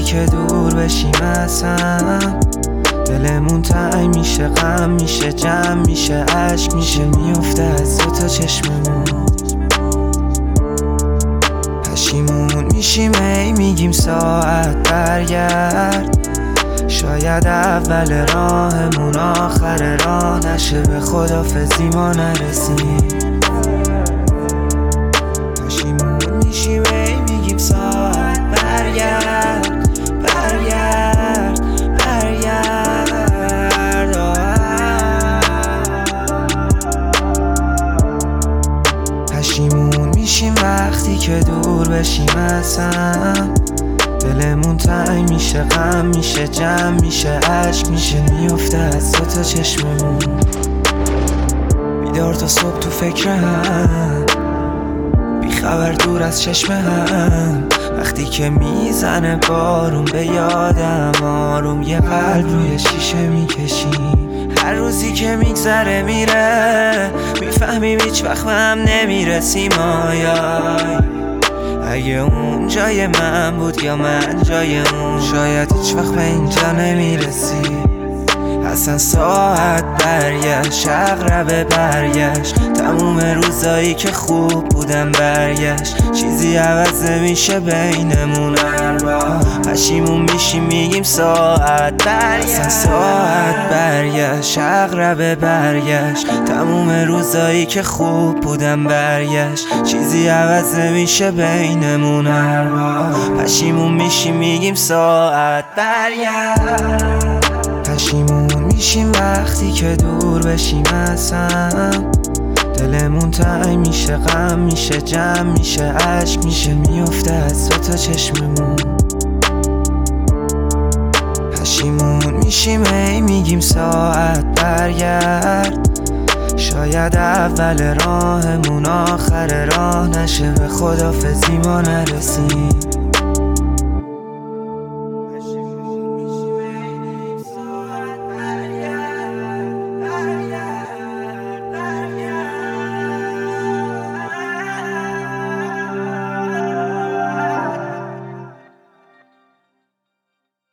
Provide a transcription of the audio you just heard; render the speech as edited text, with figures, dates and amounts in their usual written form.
که دور بشیم اصلا دلمون تنگ میشه، غم میشه، جمع میشه، عشق میشه، میفته از دوتا چشممون. پشیمون میشیم ای میگیم ساعت برگرد، شاید اول راهمون آخر راه نشه، به خداحافظی ما نرسیم. پشیمون میشیم ای میگیم ساعت برگرد، برگرد، برگرد. پشیمون میشیم وقتی که دور بشیم اصلا دلمون تنگ میشه، غم میشه، جمع میشه، عشق میشه، میفته از دوتا چشممون. بیدار تا صبح تو فکر هم، بی خبر دور از چشم هم، وقتی که میزنه بارون به یادم آروم یه قلب روی شیشه میکشیم. هر روزی که میگذره میره میفهمیم هیچ وقت به هم نمیرسیم. آیای اگه اون جای من بود یا من جای اون، شاید هیچ وقت به اینجا نمیرسی. اصلا ساعت برگشت، عقربه برگشت، تموم روزایی که خوب بودم برگشت، چیزی عوض نمیشه بینمون هر بار. پشیمون میشیم میگیم ساعت برگشت، اصلا ساعت برگشت، عقربه برگشت، تموم روزایی که خوب بودم برگشت، چیزی عوض نمیشه بینمون هر بار. پشیمون میشیم میگیم ساعت برگشت. پشیمون میشیم وقتی که دور بشیم اصلا دلمون تنگ میشه، غم میشه، جمع میشه، عشق میشه، میفته از دوتا چشممون. پشیمون میشیم ای میگیم ساعت برگرد، شاید اول راهمون آخر راه نشه، به خداحافظی ما نرسیم.